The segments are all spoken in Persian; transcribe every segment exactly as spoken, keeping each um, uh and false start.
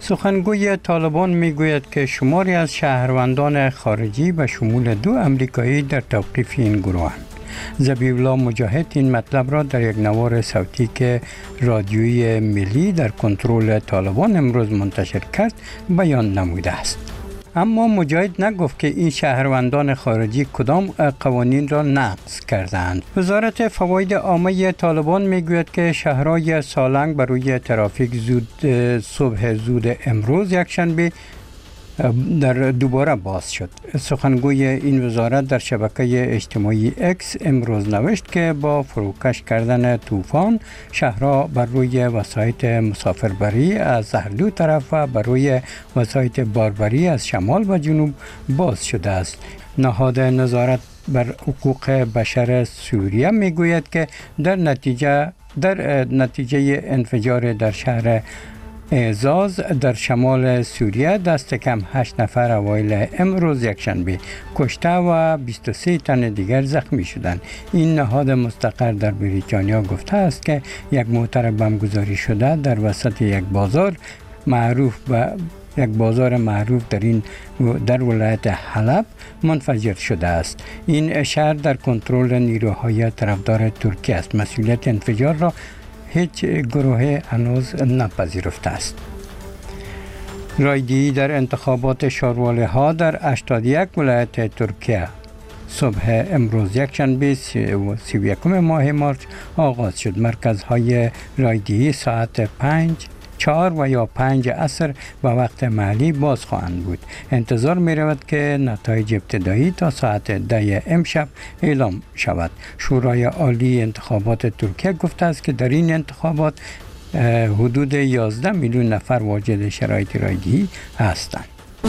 سخنگوی طالبان میگوید که شماری از شهروندان خارجی به شمول دو امریکایی در توقیف این گروهند. ذبیح الله مجاهد این مطلب را در یک نوار صوتی که رادیویی ملی در کنترل طالبان امروز منتشر کرد بیان نموده است. اما مجاهد نگفت که این شهروندان خارجی کدام قوانین را نقض کردند. وزارت فواید عامه طالبان میگوید که شهرهای سالنگ برای ترافیک زود صبح زود امروز یکشنبه در دوباره باز شد. سخنگوی این وزارت در شبکه اجتماعی اکس امروز نوشت که با فروکش کردن طوفان شهرها بر روی وسایط مسافربری از هر دو طرف و بر روی وسایط باربری از شمال و جنوب باز شده است. نهاد نظارت بر حقوق بشر سوریه میگوید که در نتیجه در نتیجه انفجار در شهر اعزاز در شمال سوریه دست کم هشت نفر اوایل امروز یکشنبه کشته و بیست و سه تن دیگر زخمی شدند. این نهاد مستقر در بریتانیا گفته است که یک موتر بمبگذاری شده در وسط یک بازار معروف به یک بازار معروف در این در ولایت حلب منفجر شده است. این شهر در کنترل نیروهای طرفدار ترکیه است. مسئولیت انفجار را هیچ گروه هنوز نپذیرفته است. رایدهی در انتخابات شارواله ها در هشتاد و یک ولایت ترکیه صبح امروز یکشنبه سی و یکم ماه مارس آغاز شد. مرکزهای رایدهی ساعت پنج چهار و یا پنج عصر و وقت محلی باز خواهند بود. انتظار می رود که نتایج ابتدایی تا ساعت ده امشب اعلام شود. شورای عالی انتخابات ترکیه گفته است که در این انتخابات حدود یازده میلیون نفر واجد شرایط رایدهی هستند.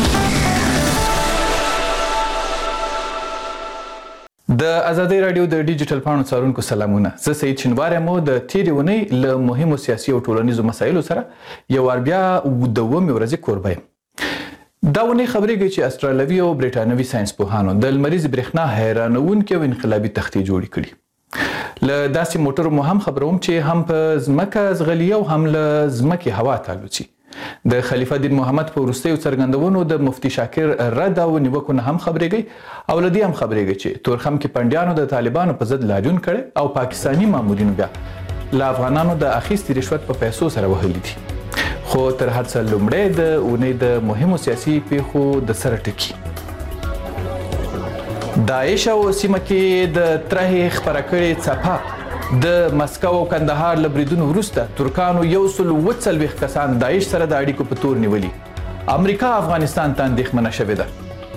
د ازادي رادیو د ډیجیټل پاڼو څارونکو سلامونه. زه سید شینواری مو د تیرې اونۍ له مهمو سیاسي او ټولنیزو مسایلو سره یو وار بیا د اوومې ورځې کوربه یم. دا اونۍ خبرېږي چې استرالیوي او برېټانوي ساینسپوهانو د لمریزې برېښنا حیرانوونکې او انقلابي تختې جوړې کړي. له داسې موټرو مو هم خبروم چې هم په ځمکه ځغلي او هم له ځمکې هوا ته الوځي. د خلیفه دین محمد په وروستیو څرګندونو د مفتی شاکر رد او نیوکو نه هم خبرېږي او له دې هم خبرېږي چې تورخم کې پنډیانو د طالبانو په ضد لاریون کړی او پاکستاني مامورینو بیا له افغانانو د اخیستې رشوت په پیسو سره وهلي دي. خو تر هر څه لومړی د اونۍ د مهمو سیاسي پیښو د سره ټکي. داعش او سیمه کې د ترهې خپره کړې څپه د مسکو او کندهار له بریدونو وروسته ترکانو یو سل اووه څلوېښت کسان داعش سره د اړیکو په تور نیولي. امریکا افغانستان ته اندېښمنه شوې ده.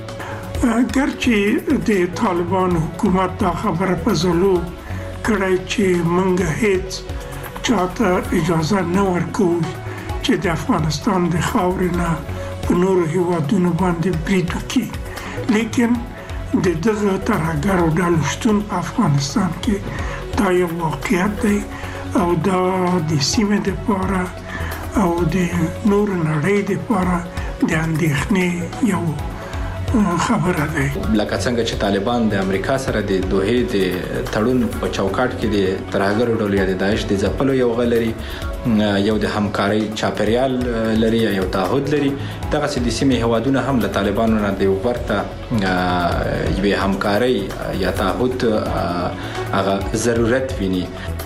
ګرچې د طالبان حکومت دا خبره په زلو کړی چې موږ هیڅ چاته اجازه نه ورکوو چې د افغانستان د خاورې نه په نورو هیوادونو باندې برید وکړي، لیکن د دغه ترهګرو ډلو شتون په افغانستان کې دا یو واقعیت دی او دا د سیمې دپاره او د نورو نړۍ دپاره د اندېښنې یو خبره دی. لکه څنګه چې طالبان د امریکا سره د دوحې د تړون په چوکاټ کې د ترهګرو ډلو یا د داعش د ځپلو یو غږ لري، یو د همکارۍ چاپیریال لري، یو تعهد لري، دغسې د سیمې هیوادونه هم له طالبانو نه د ورته یوې همکارۍ یا تعهد هغه ضرورت ویني.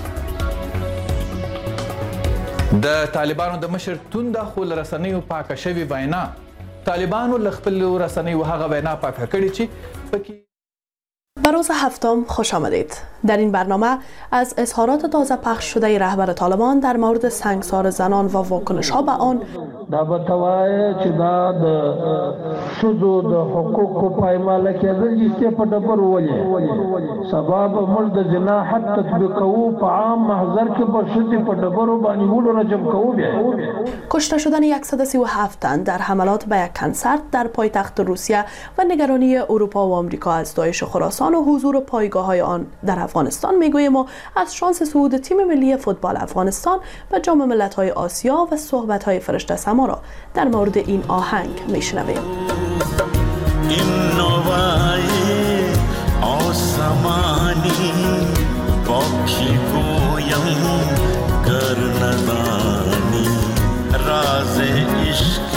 د طالبانو د مشر تونده خو له رسنیو پاکه شوې وینا طالبانو له خپلو رسنیو هغه وینا پاکه کړې چې پکې به روز هفتم خوش آمدید. در این برنامه از اظهارات تازه پخش شده رهبر طالبان در مورد سنگسار زنان و واکنش ها به آن، دا بتوای چې دا د شذو د حقوقو پایمال کېدل چې په ډبر ولې سبب موږ د جنا حد تطبیقو په عام محضر کې په شذ په ډبرو باندې ولو رجم کوو. بیا کشته شدن صد و سی و هفت تن در حملات به یک کنسرت در پایتخت روسیه و نگرانی اروپا و آمریکا از داعش خراسان و حضور پایگاه‌های آن در افغانستان میگوییم و از شانس صعود تیم ملی فوتبال افغانستان به جام ملت‌های آسیا و صحبت‌های فرشته سما را در مورد این آهنگ میشنویم. این نوای آسمانی با کی گویم گر ندانی راز عشق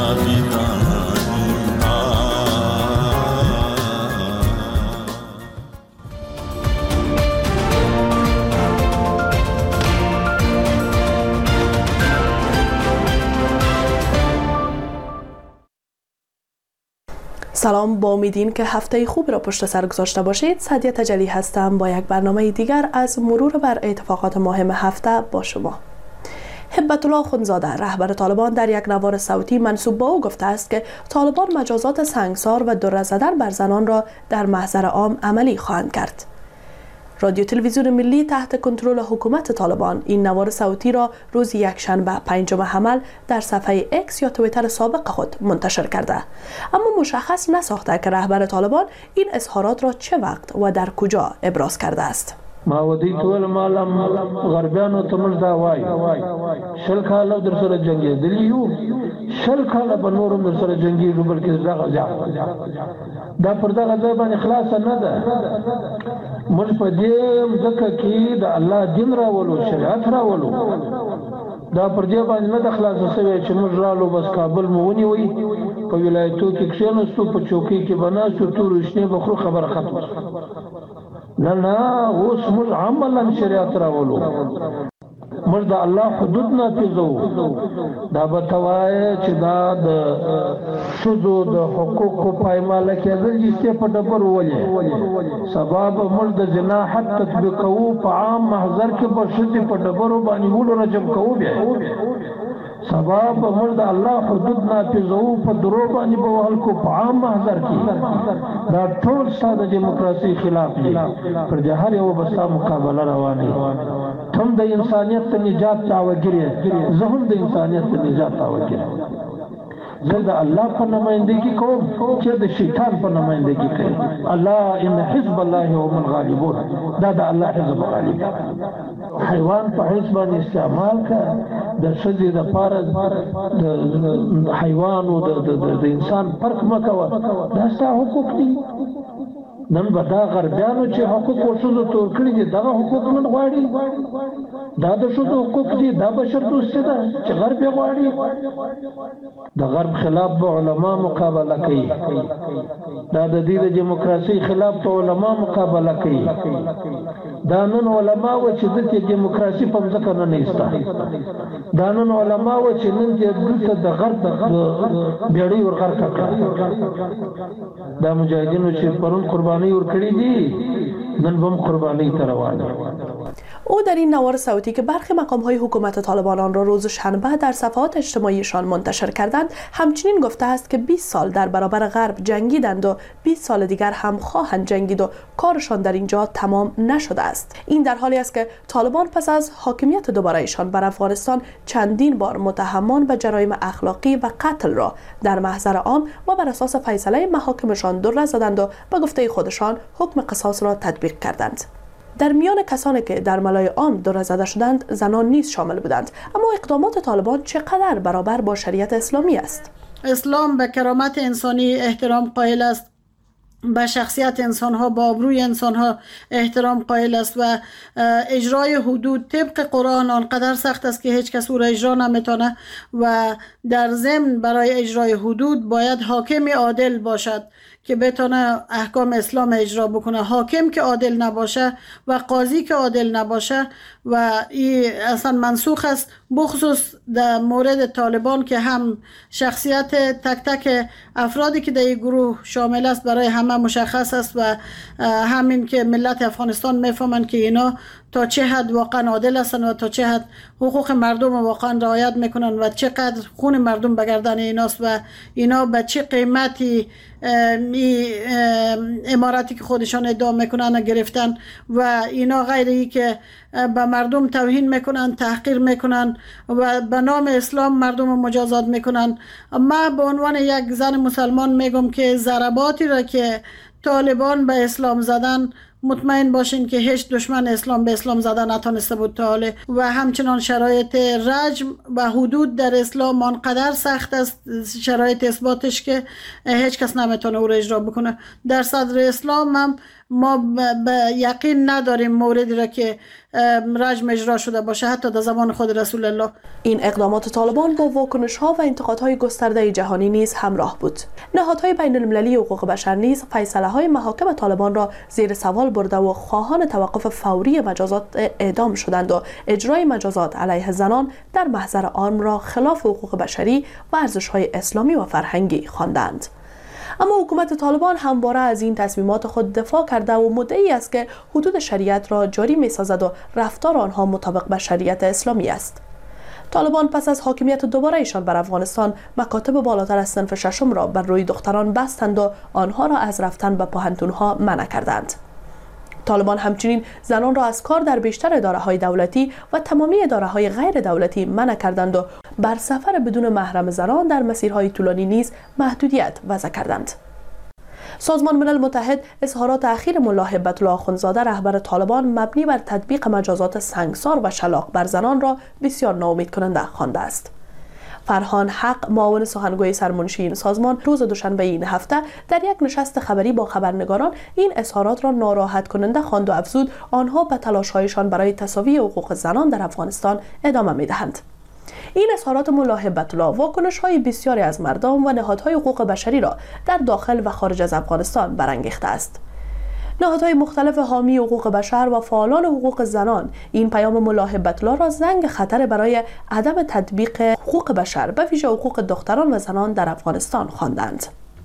سلام، با امیدین که هفته خوب را پشت سر گذاشته باشید. سعدیه تجلی هستم با یک برنامه دیگر از مرور بر اتفاقات مهم هفته با شما. هبت الله خونزاده رهبر طالبان در یک نوار صوتی منسوب به او گفته است که طالبان مجازات سنگسار و دره زدن بر زنان را در محضر عام عملی خواهند کرد. رادیو تلویزیون ملی تحت کنترل حکومت طالبان این نوار صوتی را روز یکشنبه پنجم حمل در صفحه اکس یا توییتر سابق خود منتشر کرده، اما مشخص نساخته که رهبر طالبان این اظهارات را چه وقت و در کجا ابراز کرده است. ما ودی ټول مالم غربیانو ته موږ دا وایو شل کاله در سره جنګېدلي یو، شل کاله به نور هم در سره جنګېږو، بلکې دغه دا پر دغه ځای باندې خلاصه نه ده. موږ په دې ځکه کې د الله دین راولو، شریعت راولو، دا پر دې باندې نه ده خلاصه شوې چې موږ رالو بس کابل مو ونیوئ، په ولایتو کې کښېناستو، په چوکۍ کې به ناستو، تورې شنې به خورو، خبره ختمه. نه نه اوس موږ عملا شریعت راولو، موږ د الله حدود نافذو. دا به ته وایې چې دا د ښځو د حقوقو پایماله کېدل چې په ډبرو ولې سبا به موږ د زنا حد تطبیقوو، په عام محضر کې به ښځې په ډبرو باندې ولو رجم کوو، بیا سبا به موږ د الله حدود نافذوو، په درو باندې به وهل کو په عام محضر کې. دا ټول ستا د دیموکراسۍ خلاف دي، پر دې هر یوه به ستا مقابله روانه وي. ته هم د انسانیت ته نجات دعوهګیر یې، زه هم د انسانیت ته نجات دعوهګیر یم. زه د الله په نمایندګي کوم چې د شیطان په نمایندګي کوي. الله ان حزب الله هم الغالبون، دا د الله حزب غالب. حیوان په حزب باندې استعمال کا د ښځې د پاره د حیوان او د انسان فرق مکوه، دا ستا حقوق دي. نن به دا غربیانو چې حقوق و ښځو تور کړي دي، دغه حقوق نن غواړي. دا د ښځو حقوق دي، دا بشر دوستي ده چې غرب یې غواړي. د غرب خلاف به علما مقابله کوي، دا د دې د دیموکراسۍ خلاف به علما مقابله کوي. دا نن علما و چې دلته دیموکراسي په مځکه نه ایسته، دا نن علما و چې نن دلته د غرب بیړۍ ورغرقه کړه. دا مجاهدینو چې پرون قرباني ورکړي دي، نن به هم قرباني ته روان دي. او در این نوار صوتی که برخی مقام‌های حکومت طالبان آن را روز شنبه در صفحات اجتماعیشان منتشر کردند، همچنین گفته است که بیست سال در برابر غرب جنگیدند و بیست سال دیگر هم خواهند جنگید و کارشان در اینجا تمام نشده است. این در حالی است که طالبان پس از حاکمیت دوباره ایشان بر افغانستان چندین بار متهمان به جرایم اخلاقی و قتل را در محضر عام و بر اساس فیصله محاکمشان دره زدند و به گفته خودشان حکم قصاص را تطبیق کردند. در میان کسانی که در ملای عام دره زده شدند زنان نیز شامل بودند. اما اقدامات طالبان چقدر برابر با شریعت اسلامی است؟ اسلام به کرامت انسانی احترام قائل است، به شخصیت انسان ها، با آبروی انسان ها احترام قائل است و اجرای حدود طبق قرآن آنقدر سخت است که هیچ کس او را اجرا نمیتونه و در ضمن برای اجرای حدود باید حاکم عادل باشد که بتونه احکام اسلام اجرا بکنه. حاکم که عادل نباشه و قاضی که عادل نباشه و این اصلا منسوخ است، بخصوص در مورد طالبان که هم شخصیت تک تک افرادی که در این گروه شامل است برای همه مشخص است و همین که ملت افغانستان میفهمن که اینا تا چه حد واقعا عادل هستن و تا چه حد حقوق مردم واقعا رعایت میکنن و چقدر خون مردم به گردن ایناست و اینا به چه قیمتی اماراتی که خودشان ادعا میکنن گرفتن و اینا غیر ای که به مردم توهین میکنن، تحقیر میکنن و به نام اسلام مردم مجازات میکنن. ما به عنوان یک زن مسلمان میگم که ضرباتی را که طالبان به اسلام زدن مطمئن باشین که هیچ دشمن اسلام به اسلام زده نتونسته بود تا حاله و همچنان شرایط رجم و حدود در اسلام آنقدر سخت است شرایط اثباتش که هیچ کس نمیتونه او را اجرا بکنه. در صدر اسلام هم ما به یقین نداریم موردی را که رجم اجرا شده باشه حتی در زمان خود رسول الله. این اقدامات طالبان با واکنش ها و انتقادهای گسترده جهانی نیز همراه بود. نهادهای بین المللی حقوق بشر نیز فیصله های محاکم طالبان را زیر سوال برده و خواهان توقف فوری مجازات اعدام شدند و اجرای مجازات علیه زنان در محضر آن را خلاف حقوق بشری و ارزش‌های اسلامی و فرهنگی خواندند. اما حکومت طالبان همواره از این تصمیمات خود دفاع کرده و مدعی است که حدود شریعت را جاری می‌سازد و رفتار آنها مطابق با شریعت اسلامی است. طالبان پس از حاکمیت دوباره ایشان بر افغانستان مکاتب بالاتر از صنف ششم را بر روی دختران بستند و آنها را از رفتن به پوهنتون‌ها منع کردند. طالبان همچنین زنان را از کار در بیشتر اداره‌های دولتی و تمامی اداره‌های غیر دولتی منع کردند و بر سفر بدون محرم زنان در مسیرهای طولانی نیز محدودیت وضع کردند. سازمان ملل متحد اظهارات اخیر ملا هبت الله اخوندزاده رهبر طالبان مبنی بر تطبیق مجازات سنگسار و شلاق بر زنان را بسیار ناامید کننده خوانده است. فرهان حق معاون سخنگوی سرمنشی این سازمان روز دوشنبه این هفته در یک نشست خبری با خبرنگاران این اظهارات را ناراحت کننده خواند و افزود آنها به تلاش‌هایشان برای تساوی حقوق زنان در افغانستان ادامه می‌دهند. این اظهارات ملا هبت الله واکنش‌های بسیاری از مردم و نهادهای حقوق بشری را در داخل و خارج از افغانستان برانگیخته است. نهادهای مختلف حامی حقوق بشر و فعالان حقوق زنان این پیام ملا هبت الله را زنگ خطر برای عدم تطبیق حقوق بشر به ویژه حقوق دختران و زنان در افغانستان خواندند.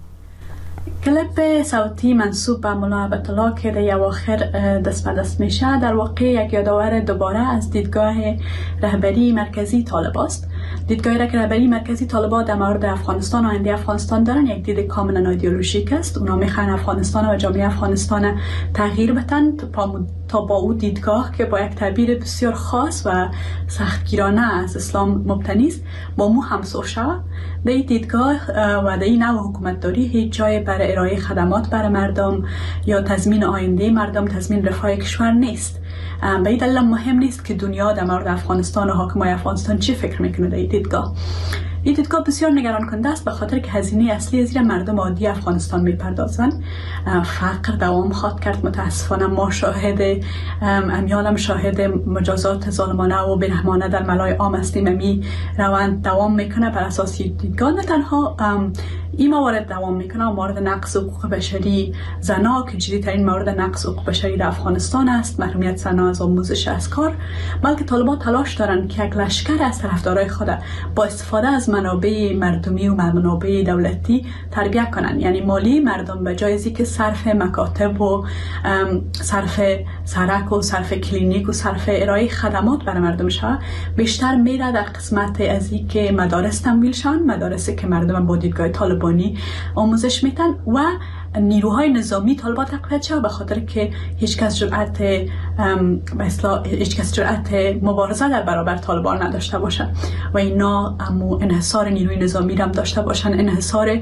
کلیپ صوتی منسوب به ملا هبت الله که در اواخر دست به دست میشه در واقع یک یادآور دوباره از دیدگاه رهبری مرکزی طالب است. دیدگاه رهبری مرکزی طالبان در مورد افغانستان و آینده افغانستان دارن یک دید کاملا ایدئولوژیک است. اونا میخوان افغانستان و جامعه افغانستان تغییر بدن تا با او دیدگاه که با یک تعبیر بسیار خاص و سختگیرانه از اسلام مبتنی است با مو همسو شود. در این دیدگاه و در این نوع حکومتداری هیچ جای برای ارائه خدمات برای مردم یا تضمین آینده مردم، تضمین رفاه کشور نیست. به این دلیل مهم نیست که دنیا در مورد افغانستان و حاکمای افغانستان چی فکر میکنه. در این دیدگاه این دیدگاه بسیار نگران کننده است به خاطر که هزینه اصلی زیر مردم عادی افغانستان میپردازند. فقر دوام خواهد کرد. متاسفانه ما شاهد امیالم شاهد مجازات ظالمانه و بیرحمانه در ملای عام هستیم. امی روند دوام میکنه بر اساس دیدگاه نه تنها این موارد دوام میکنه مورد نقض حقوق بشری زنا که جدیدترین مورد نقض حقوق بشری در افغانستان است، محرومیت زنا از آموزش از کار، بلکه طالبان تلاش دارند که یک لشکر از طرفدارای خود با استفاده از منابع مردمی و منابع دولتی تربیت کنند. یعنی مالی مردم به جای که صرف مکاتب و صرف سرک و صرف کلینیک و صرف ارائه خدمات برای مردم شود، بیشتر میره در قسمت از این که مدارس تمویل شون، مدارسی که مردم با دیدگاه طالبانی آموزش میتن و نیروهای نظامی طالبان تقویت شد به خاطر که هیچ کس جرأت به اصطلاح هیچ کس جرأت مبارزه در برابر طالبان نداشته باشن و اینا امو انحصار نیروی نظامی هم داشته باشن، انحصار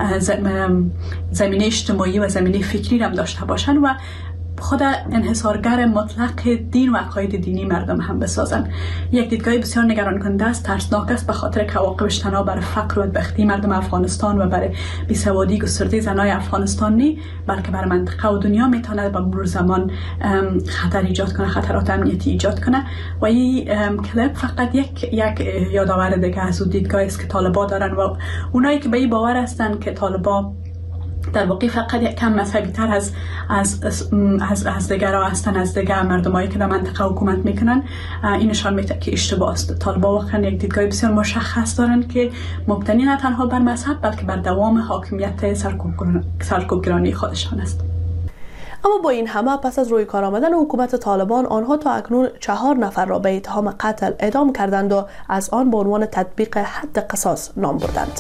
زمینه اجتماعی و زمینه فکری هم داشته باشن و خود انحصارگر مطلق دین و عقاید دینی مردم هم بسازن. یک دیدگاه بسیار نگران کننده است، ترسناک است به خاطر که عواقبش تنها بر فقر و بدبختی مردم افغانستان و برای بیسوادی گسترده زنای افغانستان نی بلکه بر منطقه و دنیا میتونه با مرور زمان خطر ایجاد کنه، خطرات امنیتی ایجاد کنه و این کلیپ فقط یک یک یادآور دیگه از اون دیدگاهی است که طالبان دارن و اونایی که به این باور هستن که طالبان در واقع فقط یک کم مذهبی تر از از از از دیگرها هستن، از دیگر مردمایی که در منطقه حکومت میکنن، این نشان میده که اشتباه است. طالبان واقعا یک دیدگاه بسیار مشخص دارن که مبتنی نه تنها بر مذهب بلکه بر دوام حاکمیت سرکوبگرانی خودشان است. اما با این همه پس از روی کار آمدن حکومت طالبان آنها تا اکنون چهار نفر را به اتهام قتل اعدام کردند و از آن به عنوان تطبیق حد قصاص نام بردند.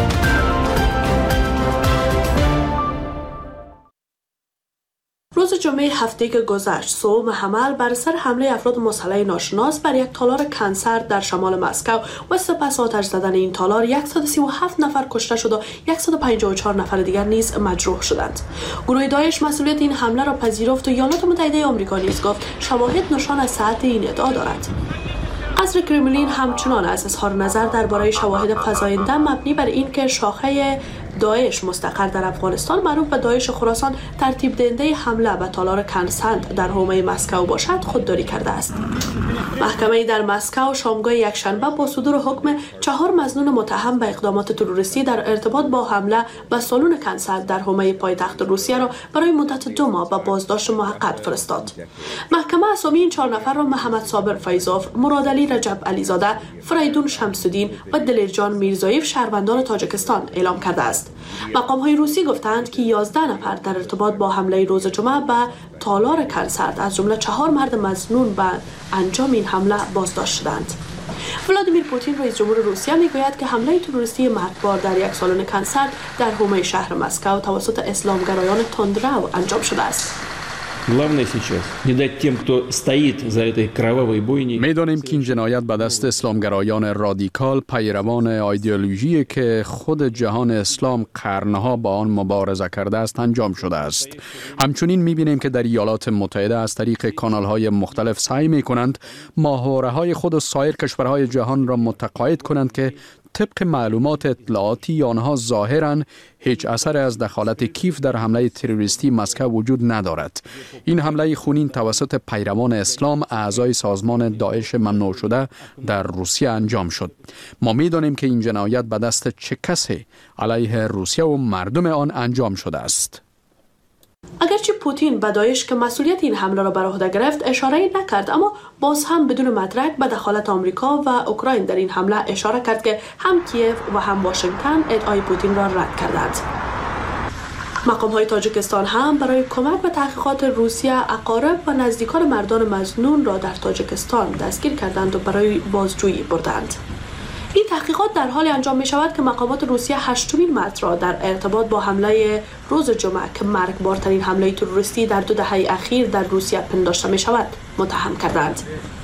روز جمعه دوشنبه هفته که گذشت سوم حمل بر سر حمله افراد مسلح ناشناس بر یک تالار کنسرت در شمال مسکو و سپس آتش زدن این تالار صد و سی و هفت نفر کشته شد و صد و پنجاه و چهار نفر دیگر نیز مجروح شدند. گروه داعش مسئولیت این حمله را پذیرفت و ایالات متحده آمریکا نیز گفت شواهد نشان از صحت این ادعا دارد. قصر کرملین همچنان از اظهار نظر درباره شواهد فزاینده مبنی بر اینکه شاخه داعش مستقر در افغانستان معروف به داعش خراسان ترتیب دهنده حمله به تالار کنسنت در حومه مسکو باشد خودداری کرده است. محکمه در مسکو شامگاه یکشنبه با صدور حکم چهار مظنون متهم به اقدامات تروریستی در ارتباط با حمله به سالن کنسرت در حومه پایتخت روسیه را برای مدت دو ماه به بازداشت موقت فرستاد. محکمه اسامی این چهار نفر را محمد صابر فیضوف، مراد علی رجب علیزاده، فریدون شمس‌الدین و دلیرجان میرزایف شهروندان تاجیکستان اعلام کرده است. مقام‌های روسی گفتند که یازده نفر در ارتباط با حمله روز جمعه به تالار کنسرت از جمله چهار مرد مظنون به انجام این حمله بازداشت شدند. ولادیمیر پوتین رئیس جمهور روسیه میگوید که حمله تروریستی مرگبار در یک سالن کنسرت در حومه شهر مسکو توسط اسلامگرایان تندرو انجام شده است. می‌دانیم که این جنایت به دست اسلامگرایان رادیکال پیروان ایدئولوژی که خود جهان اسلام قرنها با آن مبارزه کرده است انجام شده است. همچنین می‌بینیم که در ایالات متحده از طریق کانال‌های مختلف سعی می‌کنند ماهواره‌های خود و سایر کشورهای جهان را متقاعد کنند که طبق معلومات اطلاعاتی آنها ظاهراً هیچ اثر از دخالت کیف در حمله تروریستی مسکو وجود ندارد. این حمله خونین توسط پیروان اسلام اعضای سازمان داعش ممنوع شده در روسیه انجام شد. ما می‌دانیم که این جنایت به دست چه کسی علیه روسیه و مردم آن انجام شده است. اگرچه پوتین به داعش که مسئولیت این حمله را بر عهده گرفت اشاره نکرد، اما باز هم بدون مدرک به دخالت آمریکا و اوکراین در این حمله اشاره کرد که هم کیف و هم واشنگتن ادعای پوتین را رد کردند. مقام‌های تاجیکستان هم برای کمک به تحقیقات روسیه اقارب و نزدیکان مردان مظنون را در تاجیکستان دستگیر کردند و برای بازجویی بردند. این تحقیقات در حال انجام می شود که مقامات روسیه هشتمین مرد را در ارتباط با حمله روز جمعه که مرگبارترین حمله تروریستی در دو دهه اخیر در روسیه پنداشته می شود متهم کردند.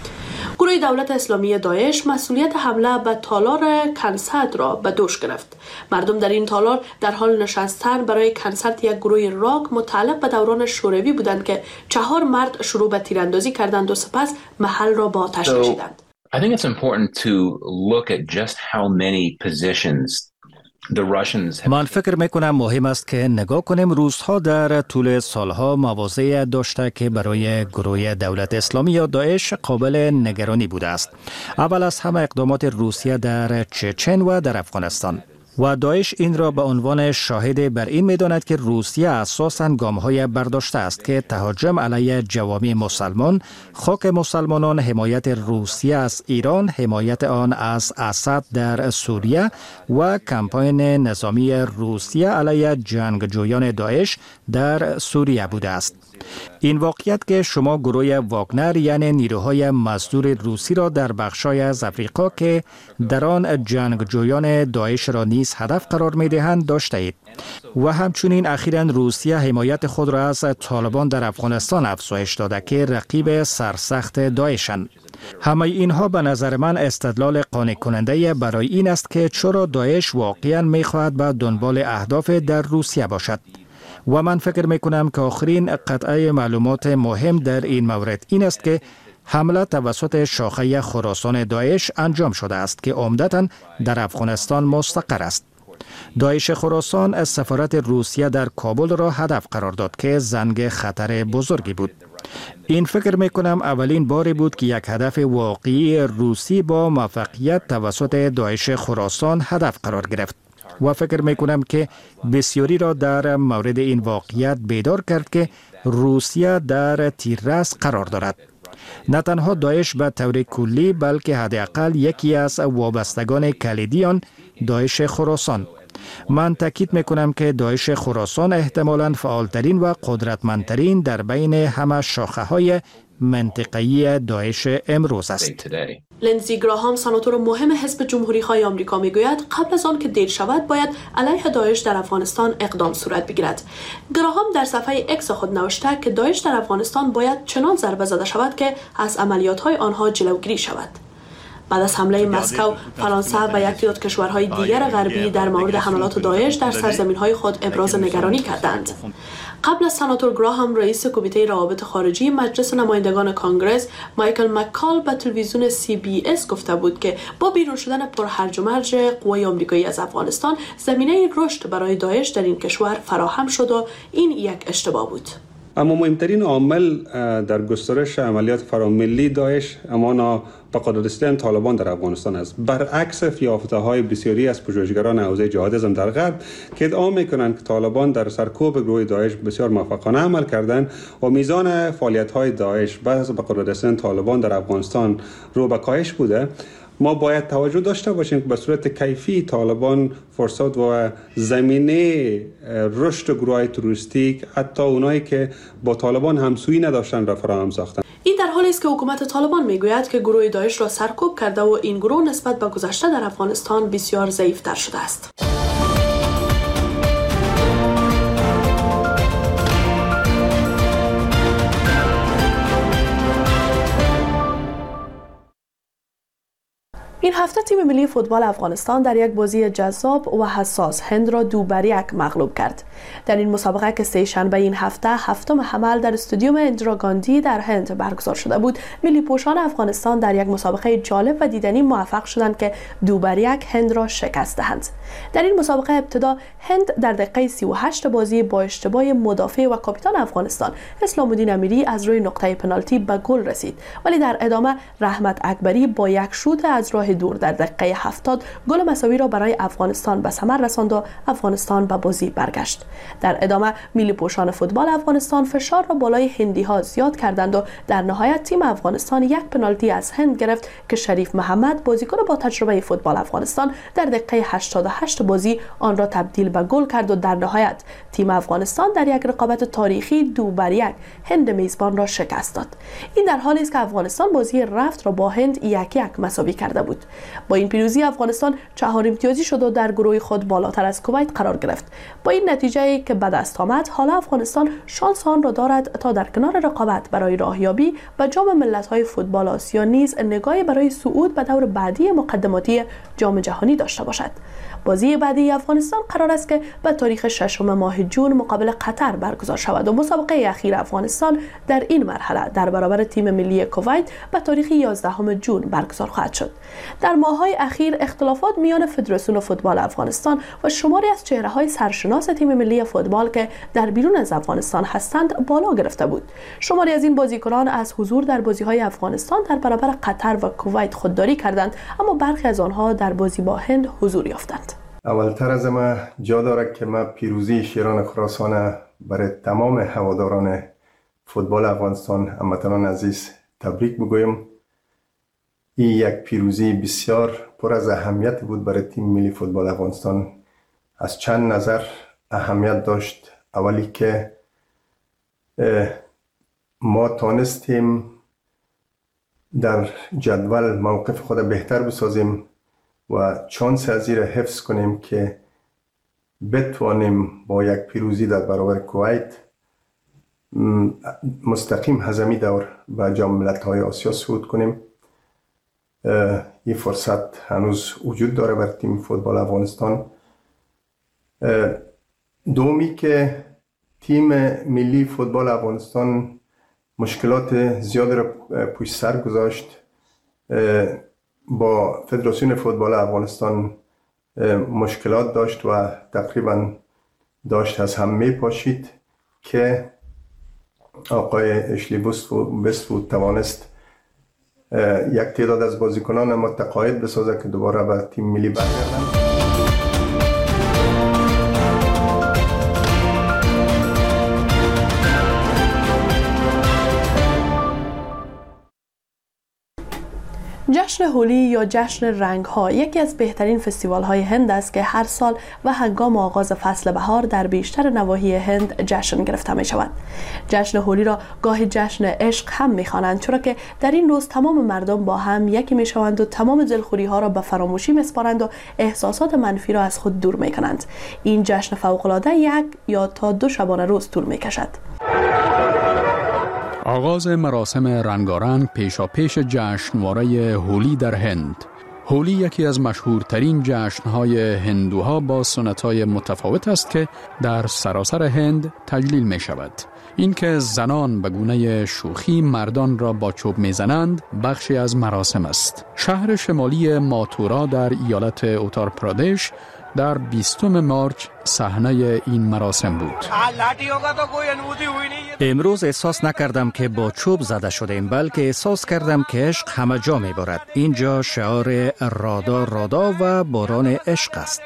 گروه دولت اسلامی داعش مسئولیت حمله به تالار کنسرت را به دوش گرفت. مردم در این تالار در حال نشستن برای کنسرت یک گروه راک متعلق به دوران شوروی بودند که چهار مرد شروع به تیراندازی کردند و سپس محل را با آتش کشیدند. I think it's important to look at just how many positions the Russians have. من فکر میکنم مهم است که نگاه کنیم روس‌ها در طول سالها مواضع داشته که برای گروه دولت اسلامی یا داعش قابل نگرانی بوده است. اول از همه اقدامات روسیه در چچن و در افغانستان. و داعش این را به عنوان شاهد بر این می‌داند که روسیه اساساً گام‌های برداشته است که تهاجم علیه جوامع مسلمان، خاک مسلمانان، حمایت روسیه از ایران، حمایت آن از اسد در سوریه و کمپاین نظامی روسیه علیه جنگجویان داعش در سوریه بوده است. این واقعیت که شما گروه واگنر یعنی نیروهای مزدور روسی را در بخشای از افریقا که در آن جنگجویان داعش را نیز هدف قرار می دهند داشته اید و همچنین اخیراً روسیه حمایت خود را از طالبان در افغانستان افزایش داده که رقیب سرسخت داعشند. همه اینها به نظر من استدلال قانع کننده برای این است که چرا داعش واقعاً می خواهد به دنبال اهداف در روسیه باشد. و من فکر می کنم که آخرین قطعه معلومات مهم در این مورد این است که حمله توسط شاخه خراسان داعش انجام شده است که عمدتاً در افغانستان مستقر است. داعش خراسان از سفارت روسیه در کابل را هدف قرار داد که زنگ خطر بزرگی بود. این فکر می کنم اولین باری بود که یک هدف واقعی روسی با موفقیت توسط داعش خراسان هدف قرار گرفت. و فکر می کنم که بسیاری را در مورد این واقعیت بیدار کرد که روسیه در تیررس قرار دارد. نه تنها داعش به طور کلی بلکه حداقل یکی از وابستگان کلیدی آن داعش خراسان. من تاکید می کنم که داعش خراسان احتمالاً فعالترین و قدرتمندترین در بین همه شاخه های منطقه‌ای داعش امروز است. لندزی گراهام سناتور مهم حزب جمهوری‌خواه آمریکا میگوید قبل از آن که دیر شود باید علیه داعش در افغانستان اقدام صورت بگیرد. گراهام در صفحه اکس خود نوشته که داعش در افغانستان باید چنان ضربه زده شود که از عملیات‌های آنها جلوگیری شود. بعد از حمله مسکو، فرانسه و یک تعداد کشورهای دیگر غربی در مورد حملات داعش در سرزمین‌های خود ابراز نگرانی کردند. قبل از سناتور گراهام، رئیس کمیته روابط خارجی مجلس نمایندگان کانگرس مایکل مکال به تلویزیون سی بی اس گفته بود که با بیرون شدن پرهرج و مرج قوای آمریکایی از افغانستان، زمینه رشد برای داعش در این کشور فراهم شد و این یک اشتباه بود. اما مهمترین عامل در گسترش عملیات فراملی داعش اما به قدرت رسیدن طالبان در افغانستان است، برعکس یافته‌های بسیاری از پژوهشگران حوزه جهادیسم در غرب که ادعا می‌کنند که طالبان در سرکوب گروه داعش بسیار موفقانه عمل کردند و میزان فعالیت‌های داعش بعد به قدرت رسیدن طالبان در افغانستان رو به کاهش بوده. ما باید توجه داشته باشیم که به صورت کیفی طالبان فرصت و زمینه رشد گروه‌های تروریستی، حتی اونایی که با طالبان همسویی نداشتن، را فراهم ساختند. این در حالی است که حکومت طالبان میگوید که گروه داعش را سرکوب کرده و این گروه نسبت به گذشته در افغانستان بسیار ضعیف‌تر شده است. این هفته تیم ملی فوتبال افغانستان در یک بازی جذاب و حساس هند را دو بر یک مغلوب کرد. در این مسابقه که سه شنبه این هفته هفتم حمل در استادیوم اندرا گاندی در هند برگزار شده بود، ملی پوشان افغانستان در یک مسابقه جالب و دیدنی موفق شدند که دو بر یک هند را شکست دهند. در این مسابقه ابتدا هند در دقیقه سی و هشت بازی با اشتباه مدافع و کاپیتان افغانستان اسلام الدین امیری از روی نقطه پنالتی به گل رسید، ولی در ادامه رحمت اکبری با یک شوت از راه دور در دقیقه هفتاد گل مساوی را برای افغانستان به ثمر رساند و افغانستان به بازی برگشت. در ادامه ملی پوشان فوتبال افغانستان فشار را بالای هندی ها زیاد کردند و در نهایت تیم افغانستان یک پنالتی از هند گرفت که شریف محمد بازیکن با تجربه فوتبال افغانستان در دقیقه هشتاد و هشت بازی آن را تبدیل به گل کرد و در نهایت تیم افغانستان در یک رقابت تاریخی دو بر یک هند میزبان را شکست داد. این در حالی است که افغانستان بازی رفت را با هند یک یک مساوی کرده بود. با این پیروزی افغانستان چهار امتیازی شد و در گروه خود بالاتر از کویت قرار گرفت. با این نتیجه که به دست آمد، حالا افغانستان شانس آن را دارد تا در کنار رقابت برای راهیابی به جام ملت‌های فوتبال آسیا نیز نگاهی برای صعود به دور بعدی مقدماتی جام جهانی داشته باشد. بازی بعدی افغانستان قرار است که به تاریخ ششم ماه جون مقابل قطر برگزار شود و مسابقه اخیر افغانستان در این مرحله در برابر تیم ملی کویت به تاریخ یازدهم جون برگزار خواهد شد. در ماه‌های اخیر اختلافات میان فدراسیون فوتبال افغانستان و شماری از چهره‌های سرشناس تیم ملی فوتبال که در بیرون از افغانستان هستند بالا گرفته بود. شماری از این بازیکنان از حضور در بازی‌های افغانستان در برابر قطر و کویت خودداری کردند، اما برخی از آنها در بازی با هند حضور یافتند. اولتر از همه جا دارد که ما پیروزی شیران خراسان برای تمام هواداران فوتبال افغانستان هموطنان عزیز تبریک بگویم. این یک پیروزی بسیار پر از اهمیت بود برای تیم ملی فوتبال افغانستان. از چند نظر اهمیت داشت. اولی که ما تانستیم در جدول موقف خود بهتر بسازیم و چانس از این حفظ کنیم که بتوانیم با یک پیروزی در برابر کویت مستقیم هزمی دور به جام ملت‌های آسیا صعود کنیم. این فرصت هنوز وجود داره بر تیم فوتبال افغانستان. دومی که تیم ملی فوتبال افغانستان مشکلات زیاد را پشت سر گذاشت. با فدراسیون فوتبال افغانستان مشکلات داشت و تقریبا داشت از هم می پاشید که آقای اشلی بستفود توانست یک تعداد از بازیکنان متقاعد بسازه که دوباره به تیم ملی برگردند. جشن هولی یا جشن رنگ ها یکی از بهترین فستیوال های هند است که هر سال و هنگام آغاز فصل بهار در بیشتر نواحی هند جشن گرفته می شود. جشن هولی را گاهی جشن عشق هم می خوانند، چرا که در این روز تمام مردم با هم یکی می شوند و تمام دلخوری ها را به فراموشی می سپارند و احساسات منفی را از خود دور می کنند. این جشن فوق العاده یک یا تا دو شبانه روز طول می کشد. آغاز مراسم رنگارنگ پیشاپیش جشنواره هولی در هند. هولی یکی از مشهورترین جشنهای هندوها با سنت‌های متفاوت است که در سراسر هند تجلیل می شود. این که زنان به گونه شوخی مردان را با چوب میزنند بخشی از مراسم است. شهر شمالی ماتورا در ایالت اوتار پرادش در بیستم مارچ صحنه این مراسم بود. امروز احساس نکردم که با چوب زده شدیم، بلکه احساس کردم که عشق همه جا می بارد. اینجا شعار رادا رادا و باران عشق است.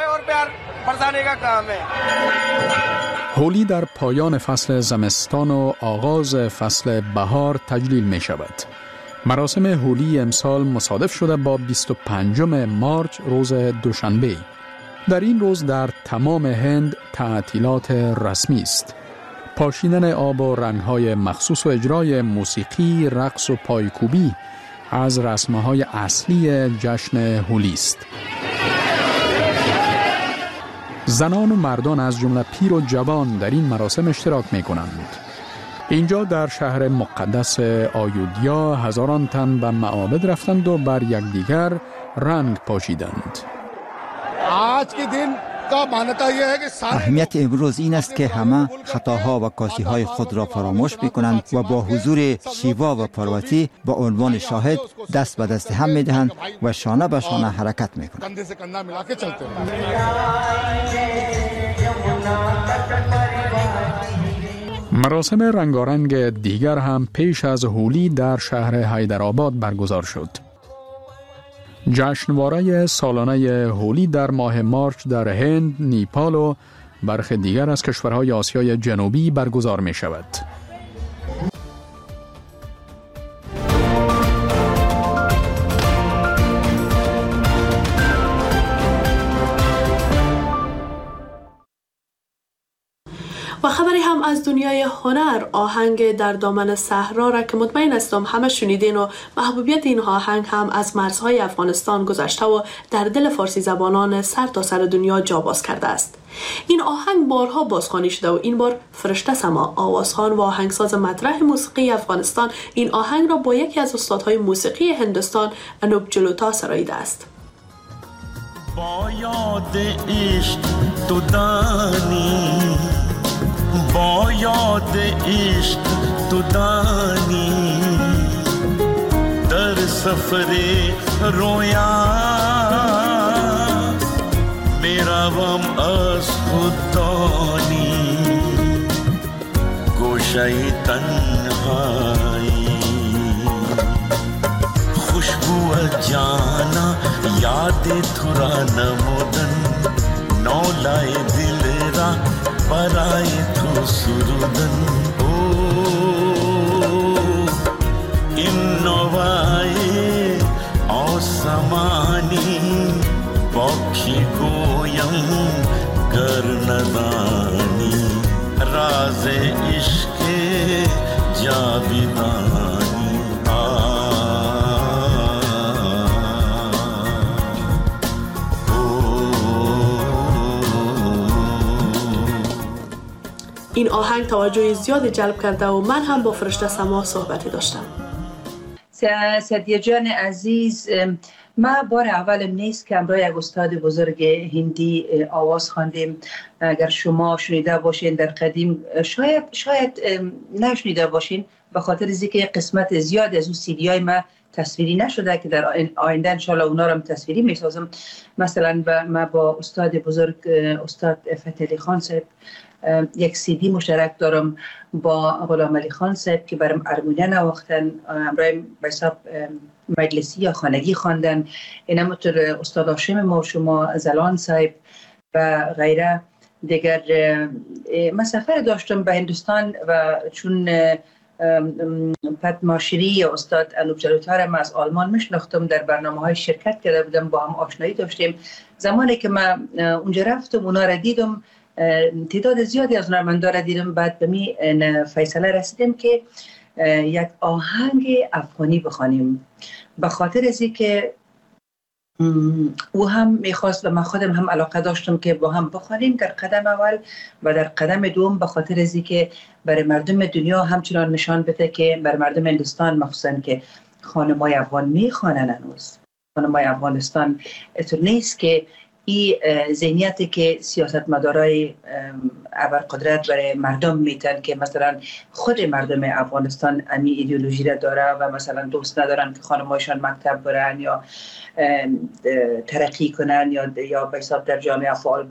هولی در پایان فصل زمستان و آغاز فصل بهار تجلیل می شود. مراسم هولی امسال مصادف شده با بیست و پنجم مارچ روز دوشنبه. در این روز در تمام هند تعطیلات رسمی است. پاشیدن آب و رنگ‌های مخصوص و اجرای موسیقی، رقص و پایکوبی از رسم‌های اصلی جشن هولی است. زنان و مردان از جمله پیر و جوان در این مراسم اشتراک می‌کنند. اینجا در شهر مقدس آیودیا هزاران تن به معابد رفتند و بر یکدیگر رنگ پاشیدند. اهمیت امروز این است که همه خطاها و کاسی‌های خود را فراموش می‌کنند و با حضور شیوا و پارواتی با عنوان شاهد دست به دست هم می‌دهند و شانه به شانه حرکت می‌کنند. مراسم رنگارنگ دیگر هم پیش از هولی در شهر حیدرآباد برگزار شد. جشنواره سالانه هولی در ماه مارچ در هند، نیپال و برخی دیگر از کشورهای آسیای جنوبی برگزار می شود. و خبری هم از دنیای هنر، آهنگ در دامن صحرا را که مطمئن هستم همه شنیدین و محبوبیت این آهنگ هم از مرزهای افغانستان گذشته و در دل فارسی زبانان سر تا سر دنیا جا باز کرده است. این آهنگ بارها بازخوانی شده و این بار فرشته سما، آوازخوان و آهنگساز مطرح موسیقی افغانستان، این آهنگ را با یکی از استادهای موسیقی هندوستان انوپ جلوتا سراییده است. با یاد عشق تو دانی، با یاد عشق تو دانی، در سفر رویا میروم از خوددانی، گوشه تنهایی خوشبو جانا یاد تو را نمودن، نولای دل را برای تو سرودن. او این نوای آسمانی باکی گویم گر ندانی، راز عشق جاویدانی. این آهنگ توجه زیادی جلب کرده و من هم با فرشته سما صحبتی داشتم. سدیه جان عزیز، ما بار اولم نیست که امروز یک استاد بزرگ هندی آواز خواندیم. اگر شما شنیده باشین در قدیم، شاید شاید نشنیده باشین به خاطر اینکه قسمت زیاد از اون سیدی های ما تصویری نشده که در آینده انشالله اونا رو هم تصویری میسازم. مثلا ما با استاد بزرگ استاد فتح علی خان صاحب یک سیدی مشترک دارم با غلام علی خان صاحب که برام ارمونیا نواختن، امروز به حساب مجلسی یا خانگی خواندن. این همونطور استاد هاشم ما شما زلان صاحب و غیره دیگر. من سفر داشتم به هندوستان و چون پدماشری یا استاد انوپ جلوتار ما از آلمان میشناختم، در برنامه های شرکت کرده بودم، با هم آشنایی داشتیم. زمانی که من اونجا رفتم اونا را دیدم، تعداد زیادی از هنرمندا را دیدم، بعد به می فیصله رسیدیم که یک آهنگ افغانی بخوانیم، به خاطر از اینکه او هم میخواست و من خودم هم علاقه داشتم که با هم بخوانیم در قدم اول، و در قدم دوم به خاطر از اینکه برای مردم دنیا همچنان نشان بده که برای مردم هندوستان مخصوصا که خانمای افغان میخوانن، هنوز خانمای افغانستان اتو نیست که این ذهنیتی که سیاستمدارای ابرقدرت برای مردم میتن که مثلا خود مردم افغانستان امی ایدئولوژی را داره و مثلا دوست ندارن که خانمایشان مکتب برن یا ترقی کنن یا یا به حساب در جامعه فعال